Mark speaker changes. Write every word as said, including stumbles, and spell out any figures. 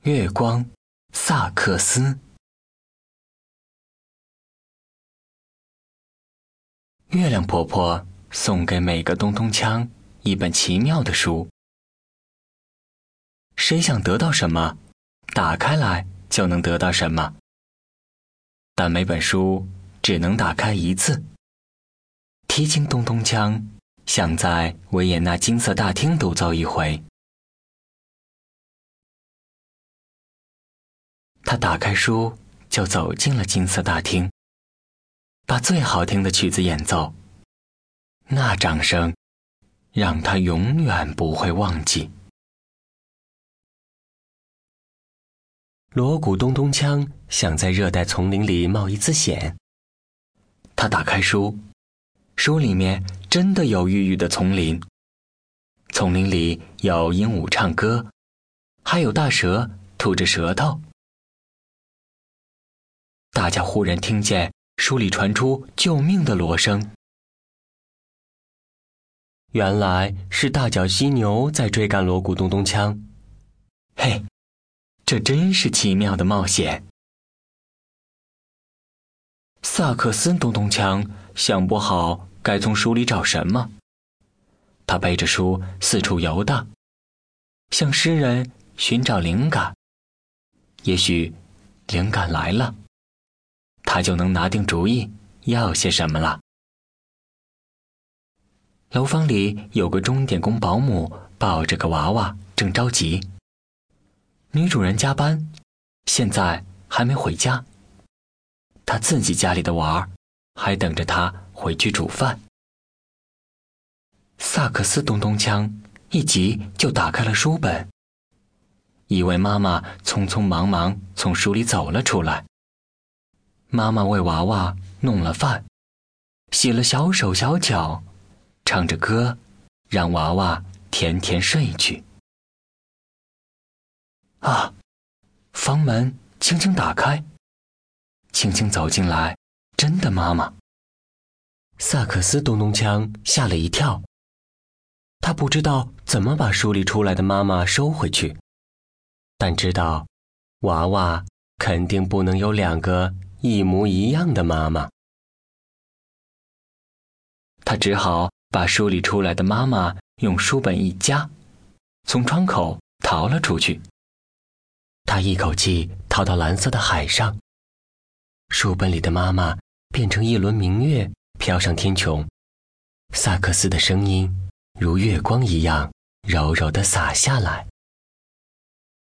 Speaker 1: 月光，萨克斯。月亮婆婆送给每个东东锵一本奇妙的书，谁想得到什么，打开来就能得到什么。但每本书只能打开一次。提醒东东锵想在维也纳金色大厅独奏一回。他打开书就走进了金色大厅，把最好听的曲子演奏，那掌声让他永远不会忘记。锣鼓咚咚锵想在热带丛林里冒一次险。他打开书，书里面真的有郁郁的丛林，丛林里有鹦鹉唱歌，还有大蛇吐着舌头。大家忽然听见书里传出救命的锣声，原来是大脚犀牛在追赶锣鼓咚咚锵。嘿，这真是奇妙的冒险。萨克斯咚咚锵想不好该从书里找什么，他背着书四处游荡，向诗人寻找灵感。也许灵感来了，他就能拿定主意要些什么了。楼房里有个钟点工保姆抱着个娃娃，正着急。女主人加班，现在还没回家，她自己家里的娃儿还等着她回去煮饭。萨克斯咚咚锵一急就打开了书本，一位妈妈匆匆忙忙从书里走了出来。妈妈为娃娃弄了饭，洗了小手小脚，唱着歌，让娃娃甜甜睡去。啊，房门轻轻打开，轻轻走进来真的妈妈。萨克斯咚咚锵吓了一跳，他不知道怎么把书里出来的妈妈收回去，但知道娃娃肯定不能有两个一模一样的妈妈。他只好把书里出来的妈妈用书本一夹，从窗口逃了出去。他一口气逃到蓝色的海上，书本里的妈妈变成一轮明月飘上天穹，萨克斯的声音如月光一样柔柔地洒下来。